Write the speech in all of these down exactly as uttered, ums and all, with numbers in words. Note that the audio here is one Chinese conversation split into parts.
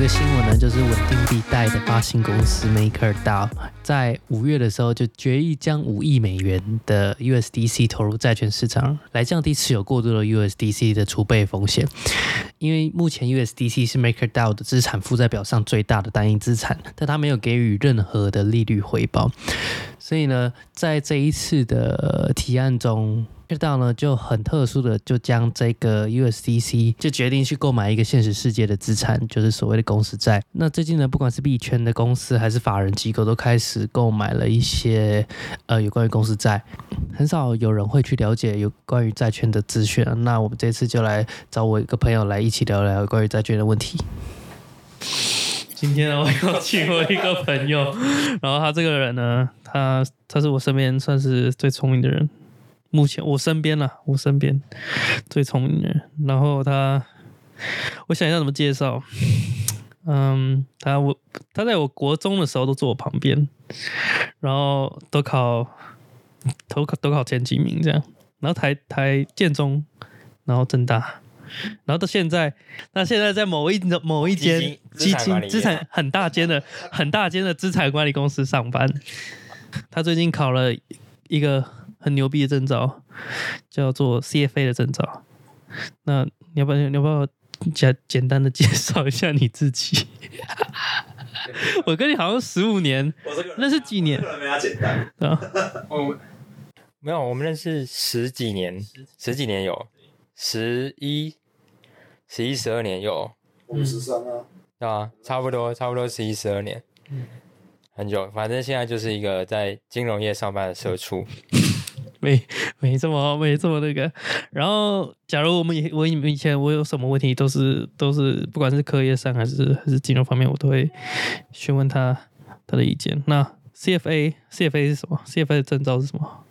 个新闻呢，就是稳定币贷的发行公司 MakerDAO 在五月的时候就决议将五亿美元的 U S D C 投入债券市场，来降低持有过多的 U S D C 的储备风险。因为目前 U S D C 是 MakerDAO 的资产负债表上最大的单一资产，但它没有给予任何的利率回报，所以呢，在这一次的提案中，MakerDAO 呢就很特殊的就将这个 U S D C 就决定去购买一个现实世界的资产，就是所谓的公司债。那最近呢，不管是币圈的公司还是法人机构都开始购买了一些呃有关于公司债，很少有人会去了解有关于债券的资讯。那我们这次就来找我一个朋友来一起聊聊关于债券的问题。今天我有请我一个朋友，然后他这个人呢，他他是我身边算是最聪明的人。目前我身边啦，我身边最聪明的人。然后他，我想一下怎么介绍。嗯，他我他在我国中的时候都坐我旁边，然后都考都考都考前几名这样。然后台台建中，然后政大，然后到现在，那现在在某一某一间基金资产很大间的很大间的资产管理公司上班。他最近考了一个很牛逼的证照，叫做 C F A 的证照。那你要不要你要不要简简单的介绍一下你自己？我跟你好像十五年，认识几年？ 没他简单。 对啊， 我没有，我们认识十几年，十几年有，十一、十一、十二年有。 我们十三啊。 对啊，差不多，差不多十一、十二年。嗯，很久。反正现在就是一个在金融业上班的社畜。 没没这么没这么那个，然后假如我们以我以前我有什么问题，都是都是不管是课业上还是还是金融方面，我都会询问他他的意见。那 C F A C F A 是什么 ？C F A 的证照是什么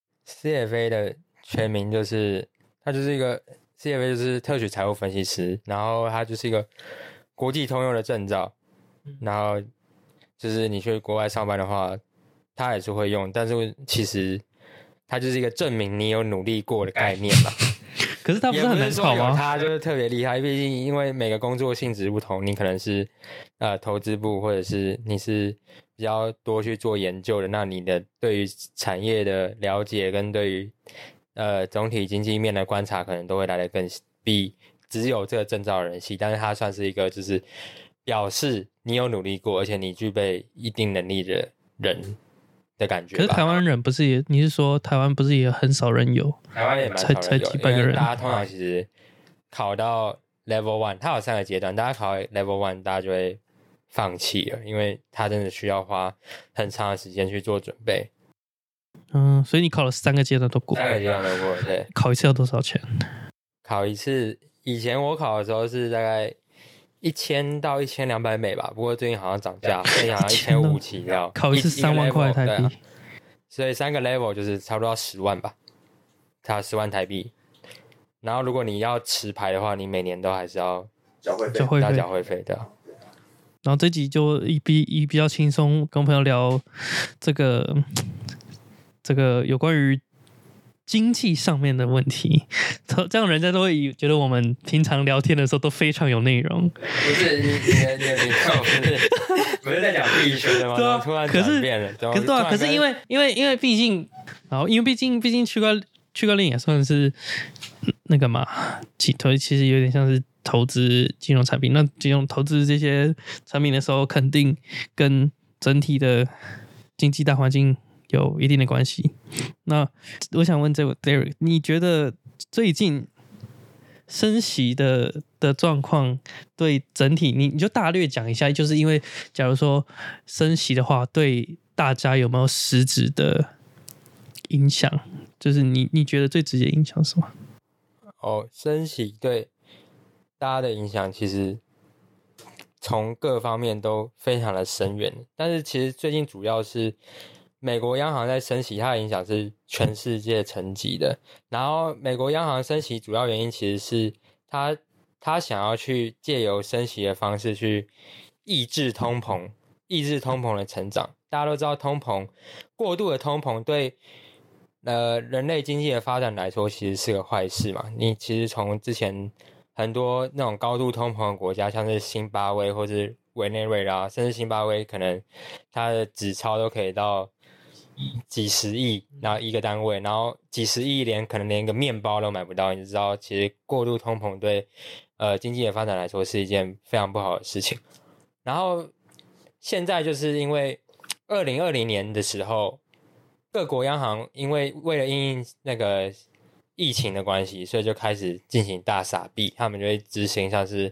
？C F A 的全名就是它就是一个 C F A 就是特许财务分析师，然后它就是一个国际通用的证照，然后就是你去国外上班的话，它也是会用，但是其实。它就是一个证明你有努力过的概念嘛。 可是它不是很难考吗？ 它就是特别厉害，毕竟因为每个工作性质不同，你可能是呃投资部，或者是你是比较多去做研究的，那你的对于产业的了解跟对于呃总体经济面的观察，可能都会来得更比只有这个证照的人细。但是它算是一个就是表示你有努力过，而且你具备一定能力的人。的感觉。 可是台湾人不是也？你是说台湾不是也很少人有？ 台湾也蛮少人有， 才才几百个人。 大家通常其实考到 level one， 它有三个阶段，大家考到 level one， 大家就会放弃了，因为它真的需要花很长的时间去做准备。 嗯，所以你考了三个阶段都过。 三个阶段都过，对。 考一次要多少钱？ 考一次，以前我考的时候是大概。一千到一千两百美吧，不过最近好像涨价，最近好像一千五起跳， 考一次三万块台币、啊， 所以三个 level 就是差不多要十万吧，差十万台币。然后如果你要持牌的话，你每年都还是要缴会费， 要缴会费的。 然后这集就以比以比较轻松跟朋友聊这个这个有关于。经济上面的问题，这样人家都会觉得我们平常聊天的时候都非常有内容。 不是你你你你看我不是不是在讲币圈的吗？对啊，突然转变了。 可是对啊，可是因为因为因为毕竟，然后因为毕竟毕竟区块区块链也算是那个嘛，其其实有点像是投资金融产品。那金融投资这些产品的时候，肯定跟整体的经济大环境。有一定的关系。那我想问这位 Derek， 你觉得最近升息的的状况对整体，你你就大略讲一下，就是因为假如说升息的话，对大家有没有实质的影响？就是你你觉得最直接影响是什么？ 哦，升息对大家的影响其实从各方面都非常的深远，但是其实最近主要是。美国央行在升息，它的影响是全世界层级的。然后，美国央行升息主要原因其实是它它想要去借由升息的方式去抑制通膨，抑制通膨的成长。大家都知道，通膨过度的通膨对呃人类经济的发展来说，其实是个坏事嘛。你其实从之前很多那种高度通膨的国家，像是辛巴威或是委内瑞拉，甚至辛巴威可能它的纸钞都可以到几十亿，然后一个单位，然后几十亿连可能连一个面包都买不到，你就知道其实过度通膨对呃经济的发展来说是一件非常不好的事情。然后现在就是因为二零二零年的时候，各国央行因为为了因应那个疫情的关系，所以就开始进行大撒币，他们就会执行像是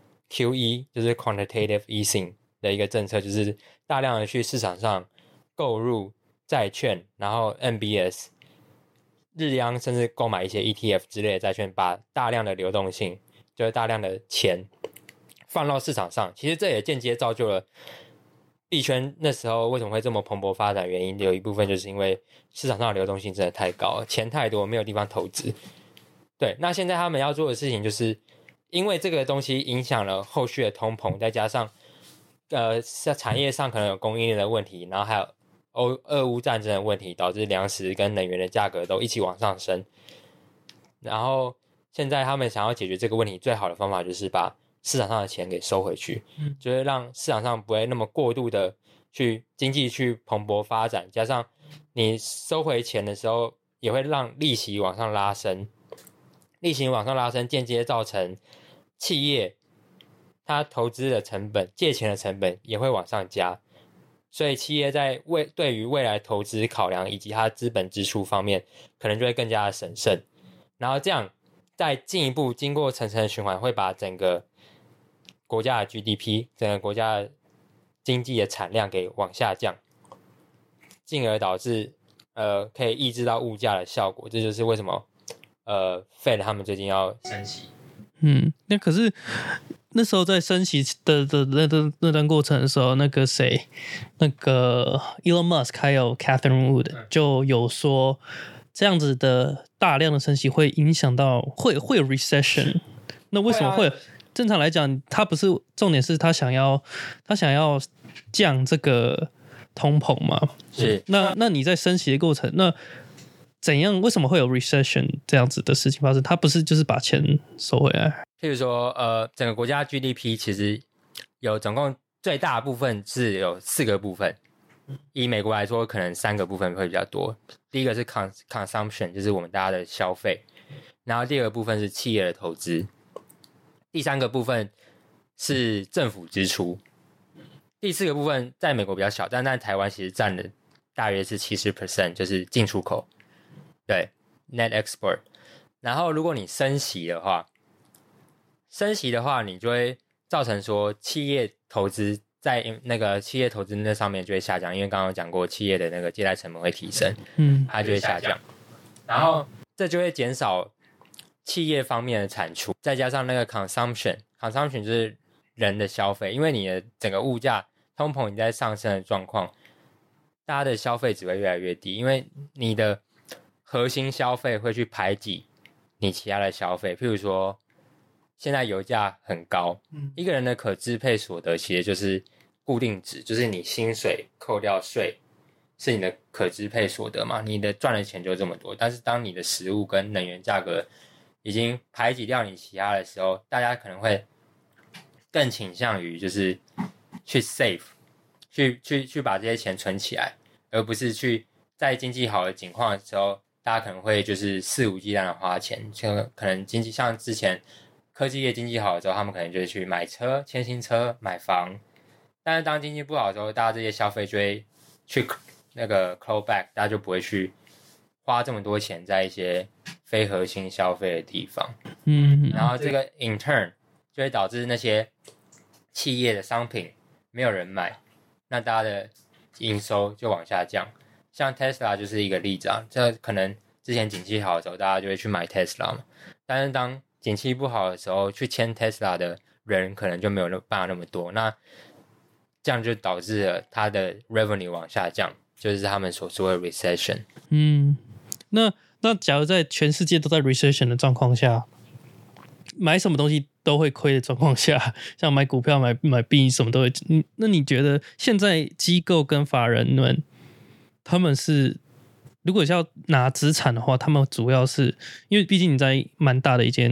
Q E， 就是 quantitative easing 的一个政策，就是大量的去市场上购入债券，然后 M B S、日央甚至购买一些 E T F 之类的债券，把大量的流动性，就是大量的钱放到市场上。其实这也间接造就了币圈那时候为什么会这么蓬勃发展，原因有一部分就是因为市场上的流动性真的太高了，钱太多，没有地方投资。对，那现在他们要做的事情就是，因为这个东西影响了后续的通膨，再加上呃在产业上可能有供应链的问题，然后还有欧俄乌战争的问题，导致粮食跟能源的价格都一起往上升。然后现在他们想要解决这个问题，最好的方法就是把市场上的钱给收回去，嗯，就是让市场上不会那么过度的去经济去蓬勃发展，加上你收回钱的时候，也会让利息往上拉升，利息往上拉升，间接造成企业它投资的成本、借钱的成本也会往上加，所以企业在未对于未来投资考量以及它资本支出方面，可能就会更加的审慎，然后这样再进一步经过层层的循环，会把整个国家的 G D P， 整个国家的经济的产量给往下降，进而导致呃可以抑制到物价的效果。这就是为什么呃 Fed 他们最近要升息。 嗯，那可是那时候在升息的的那的那段过程的时候，那个谁，那个 Elon Musk 还有 Catherine Wood 就有说，这样子的大量的升息会影响到会会有 recession。那为什么会？会正常来讲，他不是重点是他想要他想要降这个通膨嘛？ 是。 那那你在升息的过程，那怎样？为什么会有 recession 这样子的事情发生？他不是就是把钱收回来？ 譬如说，呃，整个国家 G D P 其实有总共最大的部分是有四个部分。以美国来说，可能三个部分会比较多。第一个是 consumption， 就是我们大家的消费，然后第二个部分是企业的投资，第三个部分是政府支出，第四个部分在美国比较小，但在台湾其实占了大约是 百分之七十， 就是进出口，对 net export。 然后如果你升息的话升息的话你就会造成说企业投资在那个企业投资那上面就会下降，因为刚刚讲过企业的那个借贷成本会提升，嗯，它就会下降，然后这就会减少企业方面的产出，再加上那个 consumption consumption 就是人的消费，因为你的整个物价通膨你在上升的状况，大家的消费只会越来越低，因为你的核心消费会去排挤你其他的消费。譬如说现在油价很高，嗯，一个人的可支配所得其实就是固定值，就是你薪水扣掉税是你的可支配所得嘛，你的赚的钱就这么多，但是当你的食物跟能源价格已经排挤掉你其他的时候，大家可能会更倾向于就是去 save， 去去去把这些钱存起来，而不是去在经济好的情况的时候，大家可能会就是肆无忌惮的花钱，就可能经济像之前科技业经济好的时候，他们可能就会去买车、签新车、买房，但是当经济不好的时候，大家这些消费就会去那个 claw back， 大家就不会去花这么多钱在一些非核心消费的地方，嗯，然后这个 in turn 就会导致那些企业的商品没有人买，那大家的营收就往下降。像 Tesla 就是一个例子啊，这可能之前景气好的时候，大家就会去买 Tesla 嘛，但是当景气不好的时候，去签 Tesla 的人可能就没有办法那么多，那这样就导致了它的 revenue 往下降，就是他们所说的 recession。嗯， 那那假如在全世界都在 recession 的状况下，买什么东西都会亏的状况下，像买股票、买买币什么都会，那你觉得现在机构跟法人们，他们是如果是要拿资产的话，他们主要是因为毕竟你在蛮大的一间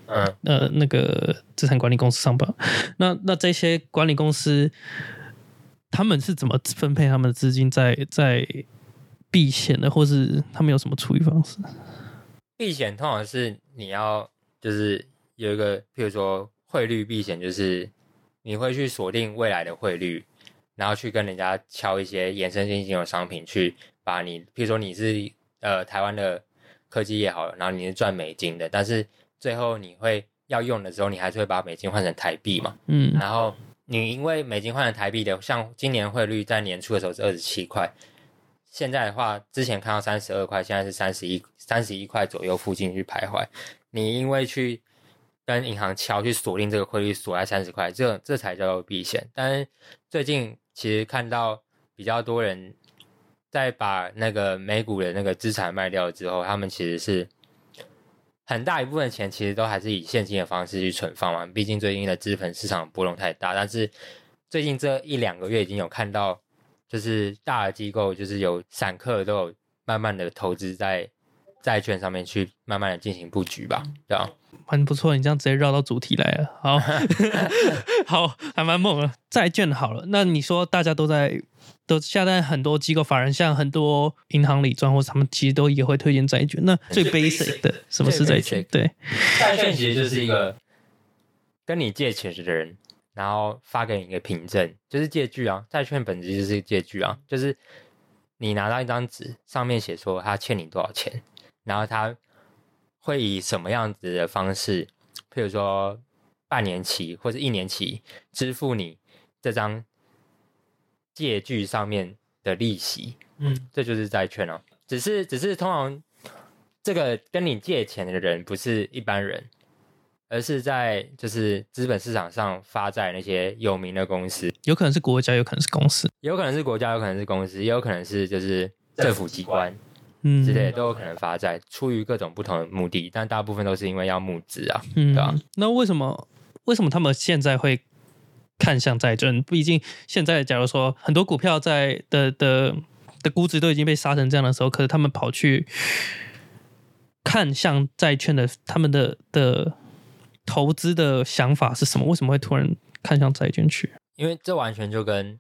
嗯， 呃那个资产管理公司上班。那那这些管理公司，他们是怎么分配他们的资金在在避险的，或是他们有什么处理方式？ 避险通常是你要就是有一个，譬如说汇率避险，就是你会去锁定未来的汇率，然后去跟人家敲一些衍生性金融商品，去把你，譬如说你是呃台湾的科技业好了，然后你是赚美金的，但是最后你会要用的时候，你还是会把美金换成台币嘛， 嗯， 然后你因为美金换成台币的，像今年汇率在年初的时候是二十七块。现在的话，之前看到三十二块，现在是三十一、三十一块左右附近去徘徊。你因为去跟银行敲去锁定这个汇率，锁在三十块，这这才叫做避险。但是最近其实看到比较多人在把那个美股的那个资产卖掉之后，他们其实是很大一部分钱其实都还是以现金的方式去存放嘛。毕竟最近的资本市场波动太大，但是最近这一两个月已经有看到。就是大的机构，就是有散客都有慢慢的投资在债券上面去，慢慢的进行布局吧，对啊， 很不错，你这样直接绕到主题来了，好，好，还蛮猛的。债券好了，那你说大家都在，都现在很多机构法人，像很多银行理专或者他们其实都也会推荐债券。那最 basic 的什么是债券？对， 债券其实就是一个跟你借钱的人。然后发给你一个凭证，就是借据啊。债券本质就是借据啊，就是你拿到一张纸，上面写说他欠你多少钱，然后他会以什么样子的方式，譬如说半年期或者一年期支付你这张借据上面的利息。嗯，这就是债券啊。只是只是通常这个跟你借钱的人不是一般人。而是在就是资本市场上发债那些有名的公司， 有可能是国家，有可能是公司， 有可能是国家，有可能是公司，也有可能是就是政府机关，嗯之类的都有可能发债，出于各种不同的目的，但大部分都是因为要募资啊，嗯、对吧、啊？ 那为什么为什么他们现在会看向债券？毕竟现在假如说很多股票在的的的估值都已经被杀成这样的时候，可是他们跑去看向债券的，他们的的。投资的想法是什么？为什么会突然看向债券去？ 因为这完全就跟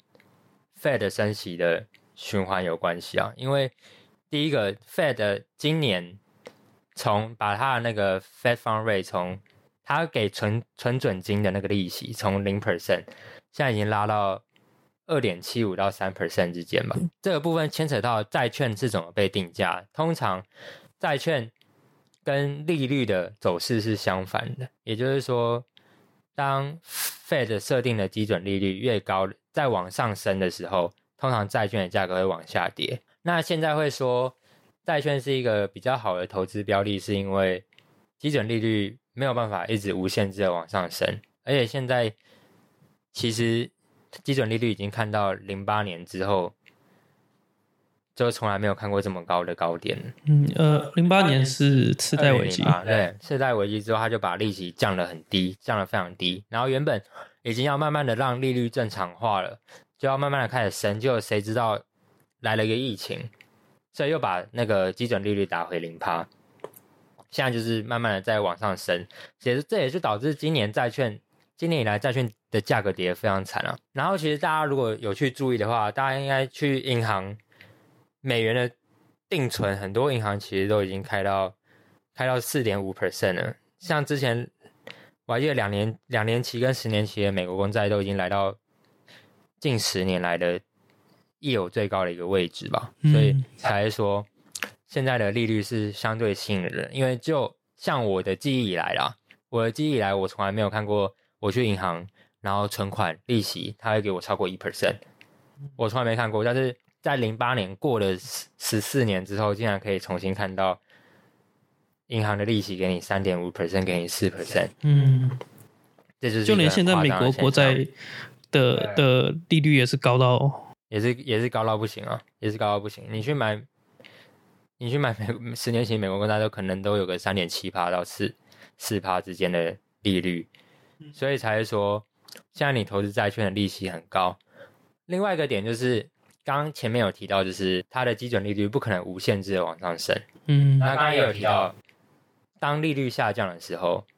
Fed 升息的循环有关系啊。因为第一个 Fed 今年从把他的那个 Fed Fund Rate 从他给存存准金的那个利息从 百分之零， 现在已经拉到 二点七五 到 百分之三 之间吧。这个部分牵扯到债券是怎么被定价。通常债券跟利率的走势是相反的，也就是说，当 Fed 设定的基准利率越高，再往上升的时候，通常债券的价格会往下跌。那现在会说，债券是一个比较好的投资标的，是因为基准利率没有办法一直无限制的往上升，而且现在其实基准利率已经看到零八年之后。就从来没有看过这么高的高点。 嗯，呃，零八年是次贷危机， 对，次贷危机之后，他就把利息降得很低，降得非常低。然后原本已经要慢慢的让利率正常化了，就要慢慢的开始升，就谁知道来了一个疫情，所以又把那个基准利率打回零趴。现在就是慢慢的在往上升，其实这也就导致今年债券，今年以来债券的价格跌得非常惨啊。然后其实大家如果有去注意的话，大家应该去银行。美元的定存，很多银行其实都已经开到开到 百分之四点五 了。像之前我还记得两年两年期跟十年期的美国公债都已经来到近十年来的一有最高的一个位置吧，嗯、所以才说现在的利率是相对吸引人。因为就像我的记忆以来啦，我的记忆以来我从来没有看过我去银行然后存款利息他会给我超过 百分之一， 我从来没看过，但是。在零八年过了十四年之后，竟然可以重新看到银行的利息给你 百分之三点五， 给你 百分之四。 嗯，这就是就连现在美国国债的的利率也是高到， 也是也是高到不行啊，也是高到不行。你去买，你去买美十年期美国公债都可能都有个 三点七 到 四 四 之间的利率，所以才会说现在你投资债券的利息很高。另外一个点就是。刚刚前面有提到，就是它的基准利率不可能无限制的往上升。嗯，那刚刚也有提到，当利率下降的时候，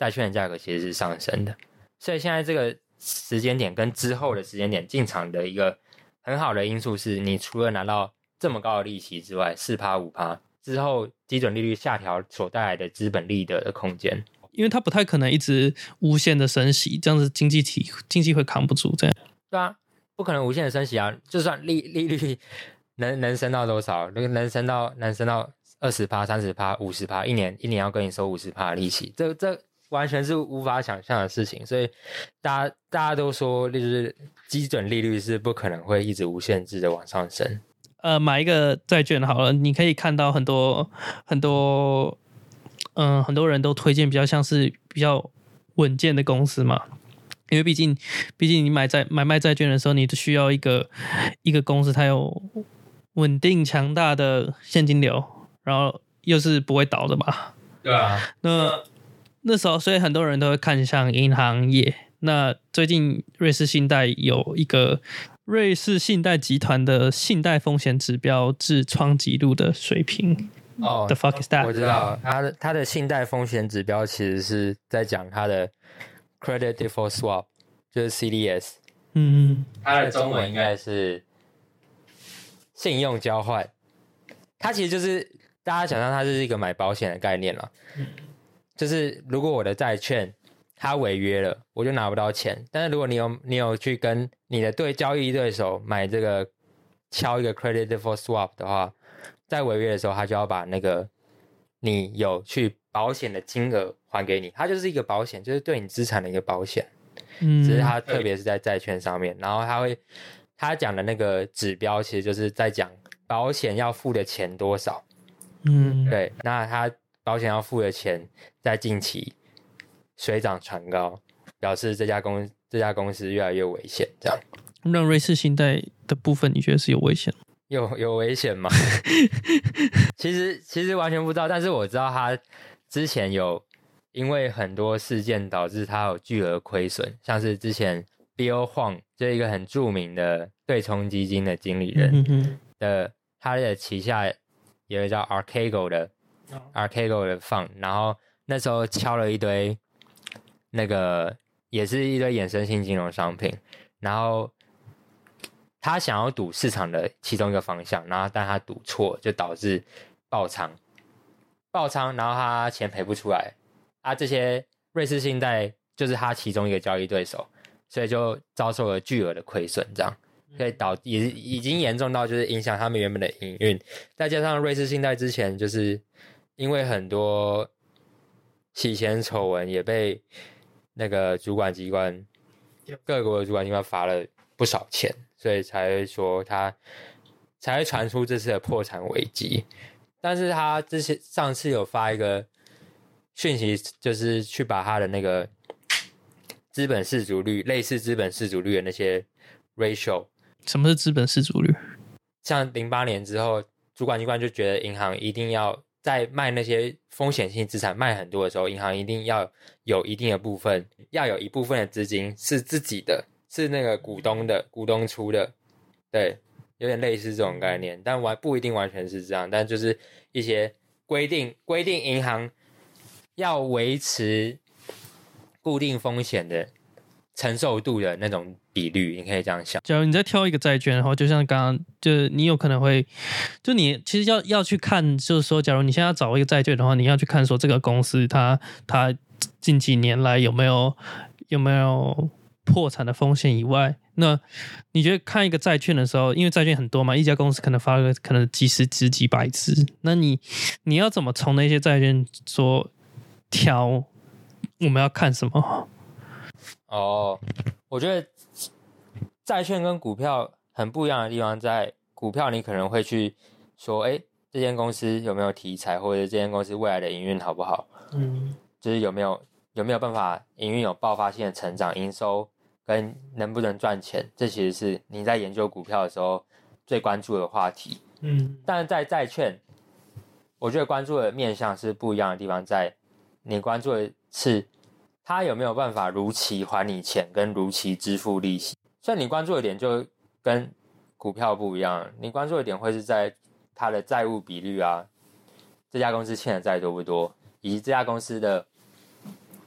债券的价格其实是上升的，所以现在这个时间点跟之后的时间点进场的一个很好的因素是，你除了拿到这么高的利息之外 百分之四、百分之五 之后基准利率下调所带来的资本利得的空间， 因为它不太可能一直无限的升息，这样子经济体经济会扛不住这样。 对啊，不可能无限的升息啊，就算利利率能能升到多少，能升到能升到百分之二十、百分之三十、百分之五十，一年一年要跟你收 百分之五十 的利息，这这完全是无法想象的事情，所以大家大家都说就是基准利率是不可能会一直无限制的往上升。 呃，买一个债券好了，你可以看到很多很多，嗯、呃，很多人都推荐比较像是比较稳健的公司嘛，因为毕竟毕竟你买债买卖债券的时候，你需要一个一个公司它有稳定强大的现金流，然后又是不会倒的嘛。 对啊， 那那时候所以很多人都会看向银行业。那最近瑞士信贷有一个瑞士信贷集团的信贷风险指标至创纪录的水平。 哦 ，The fuck is that？ 我知道，他的他的信贷风险指标其实是在讲他的 Credit Default Swap， 就是 C D S。 嗯， 它的中文应该是信用交换。它其实就是大家想象它就是一个买保险的概念了。就是如果我的债券它违约了，我就拿不到钱。但是如果你有你有去跟你的对交易对手买这个敲一个 credit default swap 的话，在违约的时候，他就要把那个你有去保险的金额还给你。它就是一个保险，就是对你资产的一个保险。 嗯， 只是它特别是在债券上面，然后他会他讲的那个指标，其实就是在讲保险要付的钱多少。 嗯， 对，那他保险要付的钱在近期水涨船高，表示这家公这家公司越来越危险，这样。 让瑞士信贷的部分，你觉得是有危险？ 有有危险吗？其实其实完全不知道，但是我知道他之前有因为很多事件导致他有巨额亏损，像是之前 Bill Huang 就一个很著名的对冲基金的经理人的，嗯、他的旗下有一个叫 Archegos 的、哦、Archegos 的 fund， 然后那时候敲了一堆那个也是一堆衍生性金融商品，然后他想要赌市场的其中一个方向，然后但他赌错，就导致爆仓，爆仓，然后他钱赔不出来啊！这些瑞士信贷就是他其中一个交易对手，所以就遭受了巨额的亏损，这样可以导也已经严重到就是影响他们原本的营运。再加上瑞士信贷之前就是因为很多洗钱丑闻，也被那个主管机关各国的主管机关罚了不少钱。所以才会说他才会传出这次的破产危机，但是他之前上次有发一个讯息，就是去把他的那个资本适足率，类似资本适足率的那些 ratio。 什么是资本适足率？ 像零八年之后，主管机关就觉得银行一定要在卖那些风险性资产卖很多的时候，银行一定要有一定的部分，要有一部分的资金是自己的。是那个股东的，股东出的，对，有点类似这种概念，但完不一定完全是这样，但就是一些规定，规定银行要维持固定风险的承受度的那种比率，你可以这样想。 假如你在挑一个债券，然后就像刚刚，就是你有可能会，就你其实要要去看，就是说，假如你现在要找一个债券的话，你要去看说这个公司它它近几年来有没有有没有破产的风险以外，那你觉得看一个债券的时候，因为债券很多嘛，一家公司可能发个可能几十只、几百只，那你你要怎么从那些债券说挑我们要看什么？ 哦，我觉得债券跟股票很不一样的地方在，股票你可能会去说，哎，这间公司有没有题材，或者这间公司未来的营运好不好？嗯，就是有没有有没有办法营运有爆发性的成长，营收跟能不能赚钱，这其实是你在研究股票的时候最关注的话题。嗯，但是在债券，我觉得关注的面向是不一样的地方在，你关注的是它有没有办法如期还你钱，跟如期支付利息。所以你关注的点就跟股票不一样，你关注的点会是在它的债务比率啊，这家公司欠的债多不多，以及这家公司的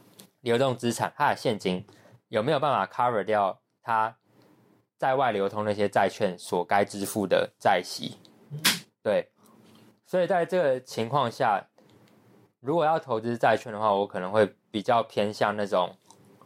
流动资产，它的现金有没有办法 cover 掉它在外流通那些债券所该支付的债息？对，所以在这个情况下，如果要投资债券的话，我可能会比较偏向那种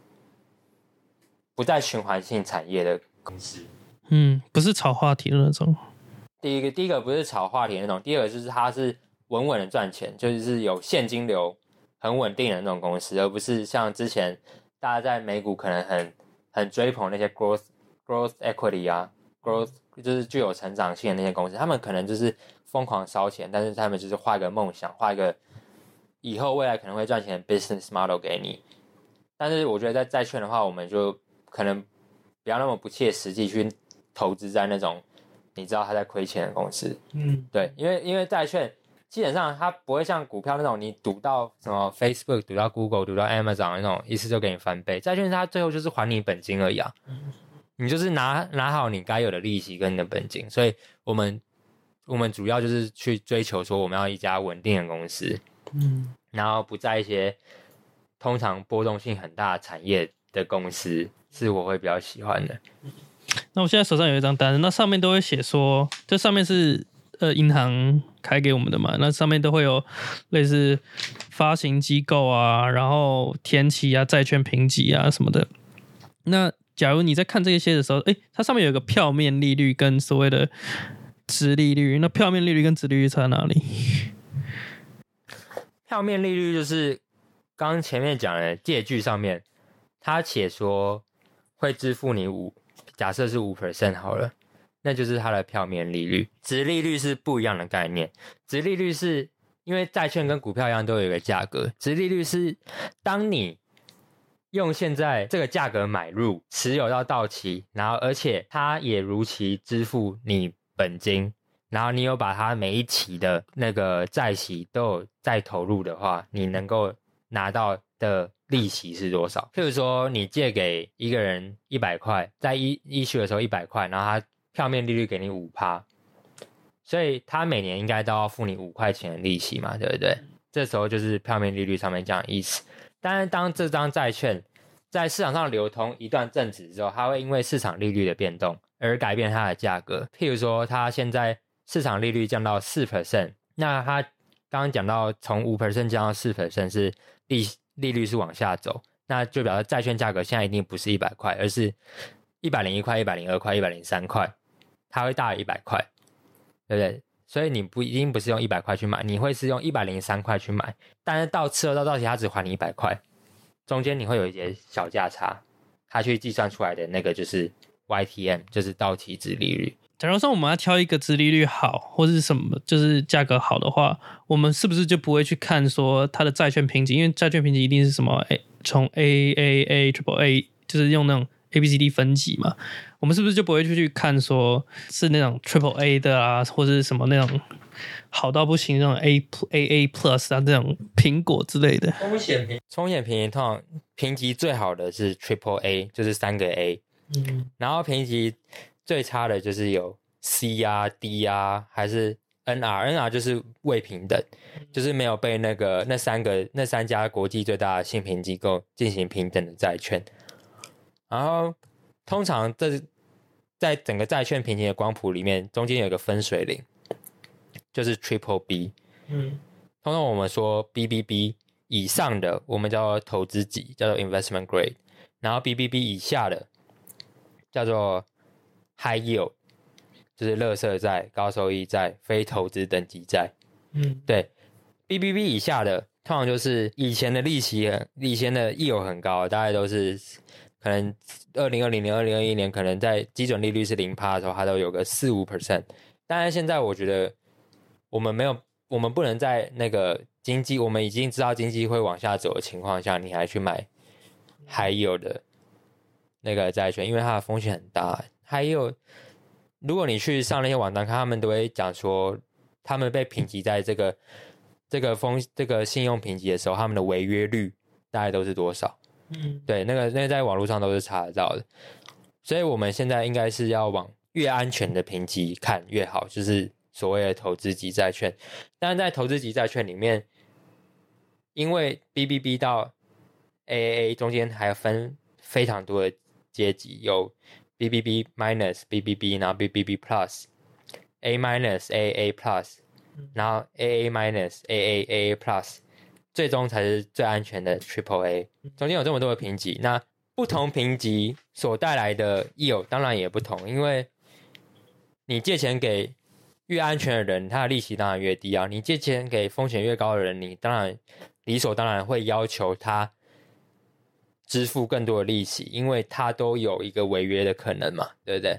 不在循环性产业的公司。 嗯，不是炒话题的那种。 第一个，第一个不是炒话题的那种，第二个就是它是稳稳的赚钱，就是有现金流很稳定的那种公司，而不是像之前大家在美股可能很很追捧那些 growth growth equity 啊 growth 就是具有成长性的那些公司，他们可能就是疯狂烧钱，但是他们就是画一个梦想，画一个以后未来可能会赚钱的 business model 给你。但是我觉得在债券的话，我们就可能不要那么不切实际去投资在那种你知道他在亏钱的公司。 嗯， 对，因为因为债券基本上它不会像股票那种你赌到什么 Facebook 赌到 Google 赌到 Amazon 那种一次就给你翻倍，债券它最后就是还你本金而已啊。你就是拿拿好你该有的利息跟你的本金，所以我们我们主要就是去追求说我们要一家稳定的公司， 嗯， 然后不在一些通常波动性很大的产业的公司是我会比较喜欢的。 那我现在手上有一张单，那上面都会写说，这上面是呃银行开给我们的嘛，那上面都会有类似发行机构啊，然后天期啊、债券评级啊什么的。那假如你在看这些的时候，哎，它上面有个票面利率跟所谓的殖利率，那票面利率跟殖利率差哪里？ 票面利率就是刚刚前面讲的借据上面，它写说会支付你五，假设是五 percent 好了，那就是它的票面利率。殖利率是不一样的概念，殖利率是因为债券跟股票一样都有一个价格，殖利率是当你用现在这个价格买入，持有到到期，然后而且它也如期支付你本金，然后你有把它每一期的那个债息都有再投入的话，你能够拿到的利息是多少？譬如说你借给一个人一百块，在一issue的时候一百块，然后他票面利率给你 百分之五， 所以他每年应该都要付你五块钱的利息嘛，对不对？这时候就是票面利率上面这样的意思。但是当这张债券在市场上流通一段阵子之后，它会因为市场利率的变动而改变它的价格。譬如说它现在市场利率降到 百分之四， 那它刚刚讲到从 百分之五 降到 百分之四 是利利率是往下走，那就表示债券价格现在一定不是一百块，而是一百零一块、一百零二块、一百零三块，它会大于一百块，对不对？所以你不一定不是用一百块去买，你会是用一百零三块去买，但是到吃了到到期它只还你一百块，中间你会有一些小价差，它去计算出来的那个就是 Y T M， 就是到期殖利率。 假如说我们要挑一个殖利率好或是什么就是价格好的话，我们是不是就不会去看说它的债券评级？因为债券评级一定是什么从 A A A Triple A 就是用那种 A B C D 分级嘛，我们是不是就不会去看说是那种 Triple A 的啊，或者是什么那种好到不行那种 A A A Plus 啊这种苹果之类的？ 风险评风险评级通常评级最好的是 Triple A， 就是三个 A， 嗯，然后评级最差的就是有 C 啊 D 啊还是 N R， N R 就是未平等，就是没有被那个那三个那三家国际最大的信评机构进行平等的债券。然后通常这在整个债券评级的光谱里面，中间有一个分水岭，就是 Triple B。嗯，通常我们说 B B B 以上的，我们叫做投资级，叫做 Investment Grade， 然后 B B B 以下的叫做 High Yield， 就是垃圾债、高收益债、非投资等级债。嗯，对 ，B B B 以下的通常就是以前的利息很，以前的 yield 很高，大概都是可能二零二零年、二零二一年可能在基准利率是 百分之零 的时候，它都有个 百分之四五。当然现在我觉得我们没有，我们不能在那个经济，我们已经知道经济会往下走的情况下，你还去买 high yield 的那个债券，因为它的风险很大。还有，如果你去上那些网站看，他们都会讲说，他们被评级在这个这个风这个信用评级的时候，他们的违约率大概都是多少？嗯，对，那个那个在网络上都是查得到的。所以我们现在应该是要往越安全的评级看越好，就是所谓的投资级债券。但是在投资级债券里面，因为 B B B 到 A A A 中间还有分非常多的阶级，有 B B B minus、B B B， 然后 B B B plus、A minus、A A A plus， 然后 A A minus、A A A A plus， 最终才是最安全的 Triple A。中间有这么多的评级，那不同评级所带来的益有当然也不同，因为你借钱给越安全的人，他的利息当然越低啊。你借钱给风险越高的人，你当然理所当然会要求他支付更多的利息，因为他都有一个违约的可能嘛，对不对？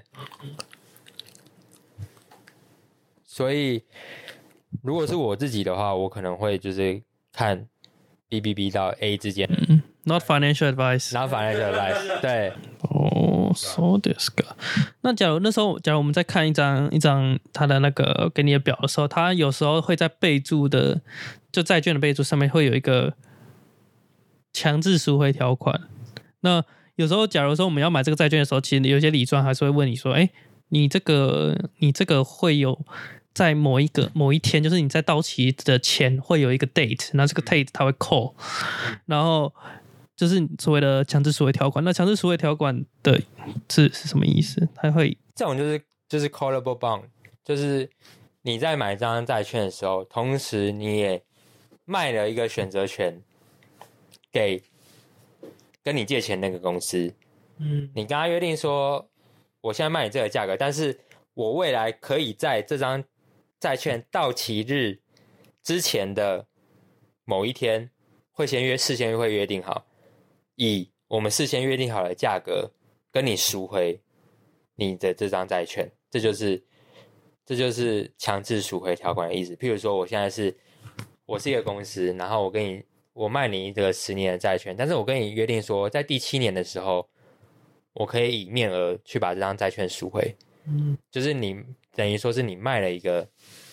所以如果是我自己的话，我可能会就是看 B B B 到 A 之间。 嗯 Not financial advice. Not financial advice. 对。 哦，そうですか。那假如那时候，假如我们在看一张一张他的那个给你的表的时候，他有时候会在备注的，就债券的备注上面会有一个强制赎回条款。那有时候，假如说我们要买这个债券的时候，其实有些理专还是会问你说：“哎，你这个你这个会有在某一个某一天，就是你在到期的前会有一个 date， 那这个 date 它会扣，然后。”就是所谓的强制赎回条款，那强制赎回条款的是是什么意思？它会这种就是就是 callable bond， 就是你在买这张债券的时候，同时你也卖了一个选择权给跟你借钱那个公司。嗯，你跟他约定说，我现在卖你这个价格，但是我未来可以在这张债券到期日之前的某一天，会先约事先会约定好。以我们事先约定好的价格跟你赎回你的这张债券，这就是这就是强制赎回条款的意思。譬如说，我现在是我是一个公司，然后我跟你我卖你一个十年的债券，但是我跟你约定说，在第七年的时候，我可以以面额去把这张债券赎回。嗯，就是你等于说是你卖了一个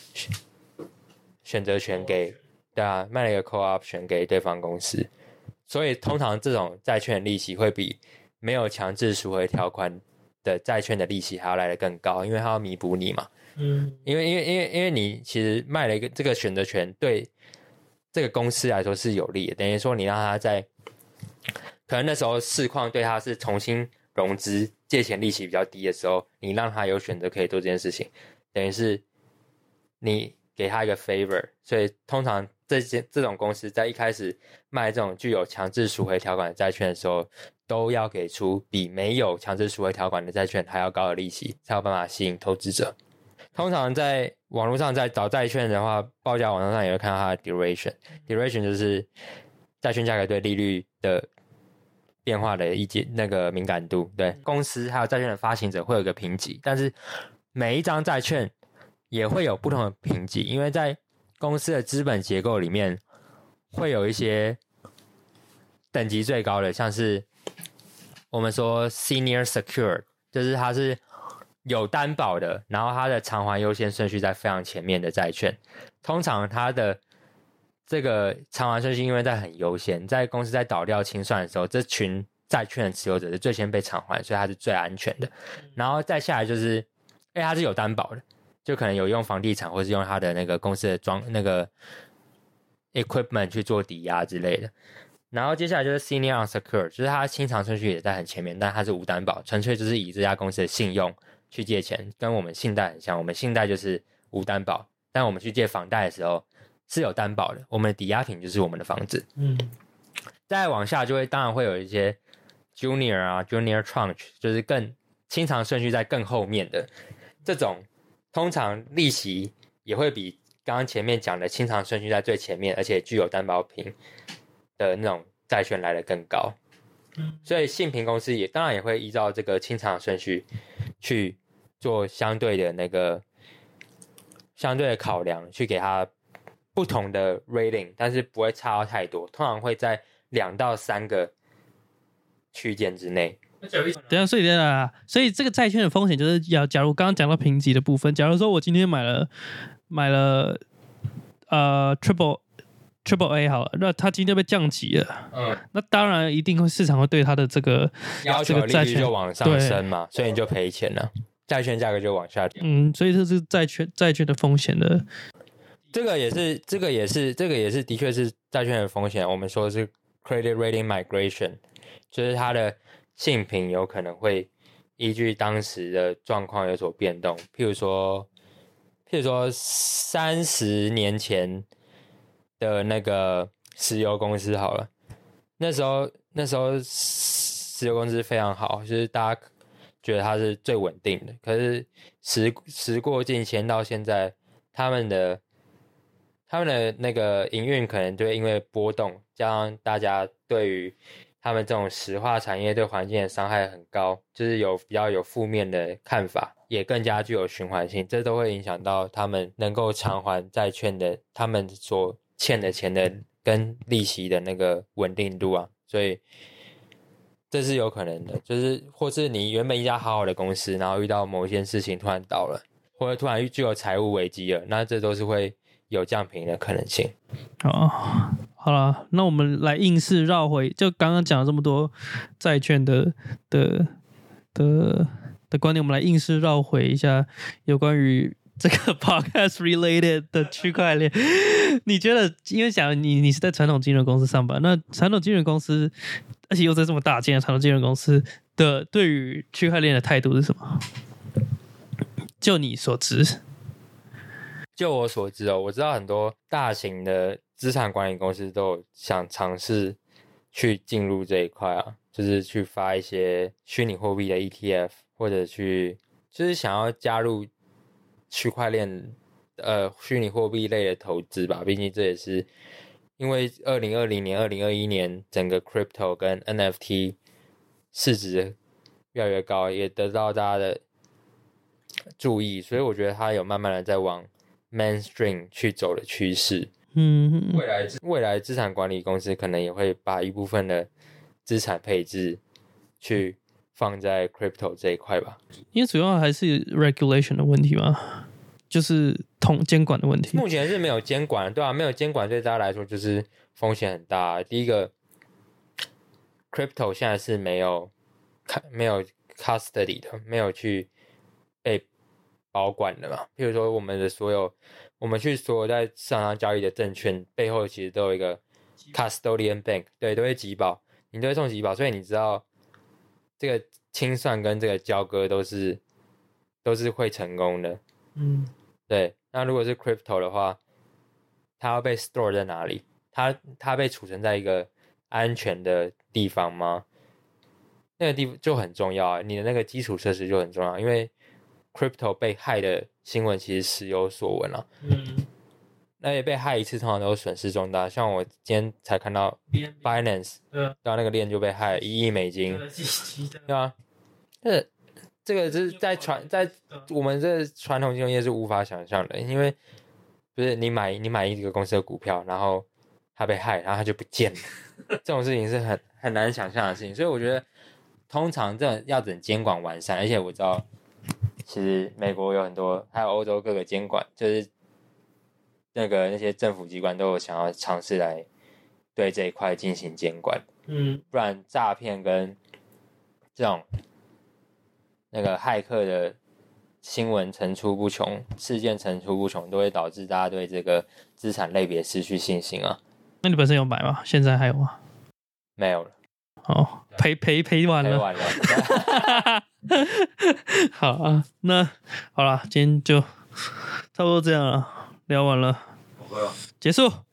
选择权给对啊，卖了一个 call option 给对方公司。所以通常这种债券的利息会比没有强制赎回条款的债券的利息还要来得更高，因为它要弥补你嘛。嗯，因为因为因为因为你其实卖了一个这个选择权，对这个公司来说是有利的，等于说你让他在可能那时候市况对他是重新融资，借钱利息比较低的时候，你让他有选择可以做这件事情，等于是你给他一个 favor， 所以通常这些这种公司在一开始卖这种具有强制赎回条款的债券的时候，都要给出比没有强制赎回条款的债券还要高的利息，才有办法吸引投资者。通常在网络上在找债券的话，报价网站上也会看到它的 duration， duration 就是债券价格对利率的变化的意见那个敏感度。对，公司还有债券的发行者会有一个评级，但是每一张债券也会有不同的评级，因为在公司的资本结构里面会有一些等级最高的，像是我们说 senior secured， 就是它是有担保的，然后它的偿还优先顺序在非常前面的债券，通常它的这个偿还顺序因为在很优先，在公司在倒掉清算的时候，这群债券的持有者是最先被偿还，所以它是最安全的。然后再下来就是哎，它是有担保的，就可能有用房地产或是用它的那个公司的装那个 equipment 去做抵押之类的。然后接下来就是 senior unsecured， 就是它清偿顺序也在很前面，但它是无担保，纯粹就是以这家公司的信用去借钱，跟我们信贷很像。我们信贷就是无担保，但我们去借房贷的时候是有担保的，我们的抵押品就是我们的房子。嗯，再往下就会当然会有一些 junior 啊 junior tranche， 就是更清偿顺序在更后面的这种，通常利息也会比刚刚前面讲的清偿顺序在最前面，而且具有担保品的那种债券来得更高。所以信评公司也当然也会依照这个清偿顺序去做相对的那个相对的考量，去给它不同的 rating， 但是不会差到太多，通常会在两到三个区间之内。 等一下，所以啊，所以这个债券的风险就是，假假如刚刚讲到评级的部分，假如说我今天买了买了呃 triple triple A 好了，那它今天被降级了，嗯，那当然一定会市场会对它的这个要求利率就往上升嘛，所以你就赔钱了，债券价格就往下掉。 嗯，所以这是债券债券的风险的。 这个也是，这个也是，这个也是，的确是债券的风险。我们说是 credit rating migration， 就是它的信评有可能会依据当时的状况有所变动。譬如说，譬如说三十年前的那个石油公司好了，那时候那时候石油公司非常好，就是大家觉得它是最稳定的。可是时时过境迁到现在，他们的他们的那个营运可能就会因为波动，加上大家对于他们这种石化产业对环境的伤害很高，就是有比较有负面的看法，也更加具有循环性，这都会影响到他们能够偿还债券的，他们所欠的钱的跟利息的那个稳定度啊，所以这是有可能的，就是或是你原本一家好好的公司，然后遇到某一件事情突然倒了，或者突然具有财务危机了，那这都是会有降评的可能性。 哦，好了，那我们来硬是绕回，就刚刚讲了这么多债券的的的的观点，我们来硬是绕回一下有关于这个 podcast related 的区块链。你觉得，因为想你你是在传统金融公司上班，那传统金融公司，而且又在这么大间的传统金融公司的对于区块链的态度是什么？就你所知。 就我所知哦，我知道很多大型的资产管理公司都有想尝试去进入这一块啊，就是去发一些虚拟货币的 E T F， 或者去就是想要加入区块链呃虚拟货币类的投资吧。毕竟这也是因为二零二零年、二零二一年整个 crypto 跟 N F T 市值越来越高，也得到大家的注意，所以我觉得它有慢慢的在往mainstream 去走的趋势。 嗯， 未来未来资产管理公司可能也会把一部分的资产配置去放在 crypto 这一块吧。 因为主要还是 regulation 的问题嘛，就是统监管的问题。 目前是没有监管，对啊，没有监管对大家来说就是风险很大。第一个 ，crypto 现在是没有没有 custody 的，没有去被保管的嘛。譬如说我们的所有，我们去所有在市场上交易的证券背后其实都有一个 custodian bank， 对，都会集保，你都会送集保，所以你知道这个清算跟这个交割都是都是会成功的。 嗯， 对。那如果是 crypto 的话，它要被 store 在哪里？它它被储存在一个安全的地方吗？那个地方就很重要啊，你的那个基础设施就很重要，因为 crypto 被害的新闻其实时有所闻啊。 嗯， 那也被害一次通常都损失重大，像我今天才看到 Binance， 对啊，那个链就被害一亿美金，对啊，这这个是在传在我们这传统金融业是无法想象的，因为不是你买你买一个公司的股票，然后它被害，然后它就不见了，这种事情是很很难想象的事情，所以我觉得通常这种要等监管完善，而且我知道其实美国有很多，还有欧洲各个监管，就是那个那些政府机关都有想要尝试来对这一块进行监管， 嗯， 不然诈骗跟这种那个骇客的新闻层出不穷，事件层出不穷，都会导致大家对这个资产类别失去信心啊。 那你本身有买吗？现在还有吗？ 没有了。 哦，赔赔赔完了， 赔完了。 好啊，那好啦，今天就差不多这样了，聊完了，结束。